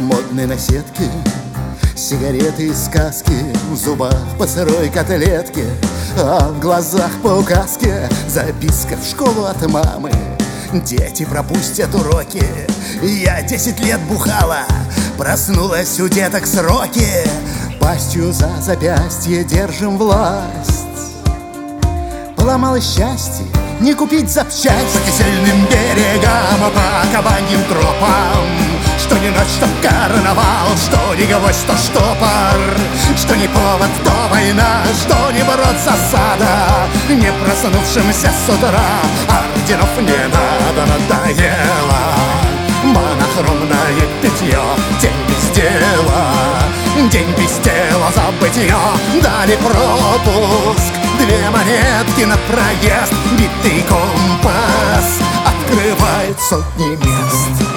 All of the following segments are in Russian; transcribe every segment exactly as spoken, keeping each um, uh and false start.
модные наседки, сигареты и сказки, в зубах по сырой котлетке, а в глазах по указке записка в школу от мамы: дети пропустят уроки. Я десять лет бухала, проснулась у деток сроки. Пастью за запястье держим власть. Поломалось счастье, не купить запчасть. По кисельным берегам, по кабаньим тропам, что не ночь, то карнавал, что не гвоздь, то штопор, что не повод, то война, что не бород засада. Не проснувшимся с утра орденов не надо, надоело монохромное питье. День без дела, день без дела, забытье. Дали пропуск, две монетки на проезд. Битый компас открывает сотни мест.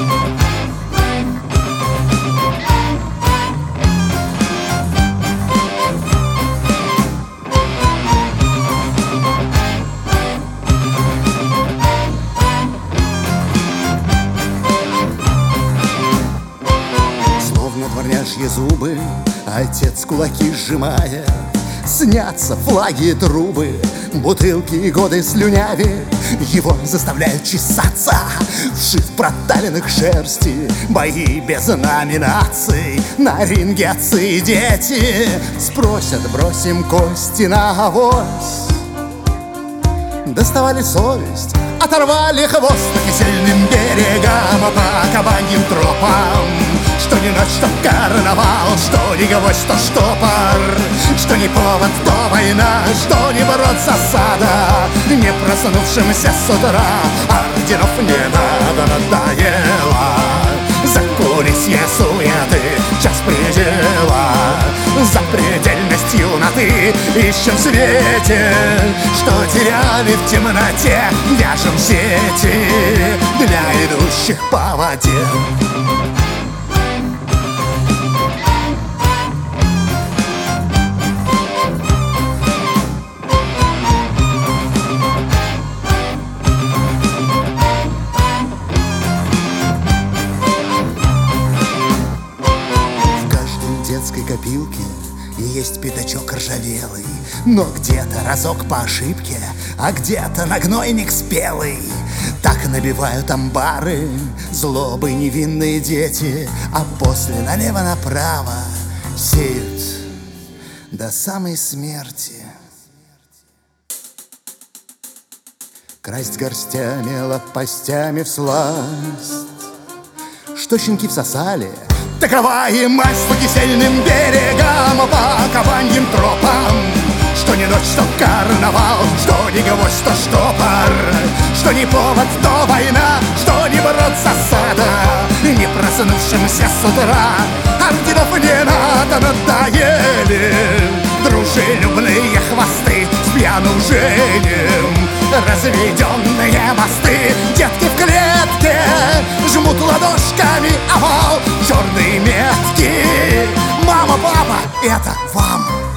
Дворняжьи зубы, отец кулаки сжимая, снятся флаги и трубы, бутылки и годы слюняви. Его заставляют чесаться, вшит в проталинах шерсти, бои без номинаций. На ринге отцы и дети спросят: бросим кости на авось. Доставали совесть, оторвали хвост. По кисельным берегам, по кабаньим тропам, что не ночь, то карнавал, что не гвоздь, то штопор, что не повод, то война, что не бород засада. Не проснувшимся с утра орденов не надо, надоело закулисье суеты, час предела. За предельность юноты ищем в свете, что теряли в темноте. Вяжем сети для идущих по воде. Копилки есть пятачок ржавелый, но где-то разок по ошибке, а где-то на гнойник спелый. Так набивают амбары злобы невинные дети, а после налево-направо сеют до самой смерти. Красть горстями, лопастями всласть, что щенки всосали. Такова и мазь по кисельным берегам, по кабаньим тропам, что не ночь, то карнавал, что не гвоздь, то штопор, что не повод, то война, что не бород засада. Не проснувшимся с утра орденов не надо, надоели дружелюбные хвосты с пьяным жением. Разведенные мосты, детки в клетке жмут ладошками овал черные метки. Мама, папа, это вам.